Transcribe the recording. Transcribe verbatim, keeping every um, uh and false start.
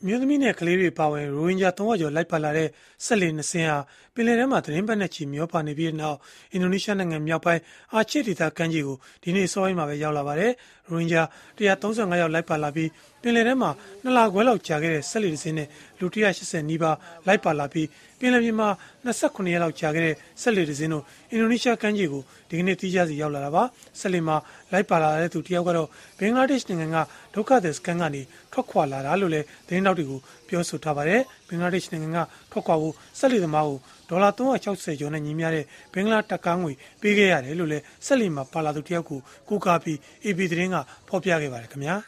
မျိုးသမီးနဲ့ကလေးတွေပါဝင်ရိုဟင်ဂျာသုံးဝါကျော်လိုက်ပါလာတဲ့ဆက်လေနှစ်စင်းဟာပင်လယ်ထဲမှာသတင်းပတ်နဲ့ချီမျောပါနေပြီးနောက်အင်ဒိုနီးရှားနိုင်ငံမြောက်ပိုင်းအာချစ်ဒေသကမ်းခြေကိုဒီနေ့စောပိုင်းမှာပဲရောက်လာပါတယ်။ရိုဟင်ဂျာ၁၃၅ယောက်လိုက်ပါလာပြီးပင်လယ်ထဲမှာနှစ်လခွဲလောက်ကြာခဲ့တဲ့ဆက်လေတစ်စင်းနဲ့လူ၁၈၀နီးပါးလိုက်ပါလာပြီးပင်လယ်ပြင်မှာ၂၉ရက်လောက်ကြာခဲ့တဲ့ဆက်လေတစ်စင်းတို့အင်ဒိုနီးရှားကမ်းခြေကိုဒီကနေ့တီးခြားစီရောက်လာတာပါ။ဆက်လေမှာလိုက်ပါလာတဲ့သူတယောက်ကတော့ဘင်္ဂလားဒေ့ရှ်နိုင်ငံကဒုက္ခသည်စခန်းကနေထွက်ခွာလာတာလို့လည်းသတင်းတောက်တွေကိုပြောဆိုထားပါတယ်။ဘင်္ဂလားဒေ့ရှ်နိုင်ငံကထွက်ခွာဖို့ဆက်လေသမားကိုဒေါ်လာ၃၆၀ကျော်နဲ့ညီမျှတဲ့ဘင်္ဂလားတပ်ကငွေပေးခဲ့ရတယ်လို့လည်းဆက်လီမှာပါလာသူတယောက်ကိုကိုးကားပြီး အေပီ သတင်းကဖော်ပြခဲ့ပါတယ်ခင်ဗျာ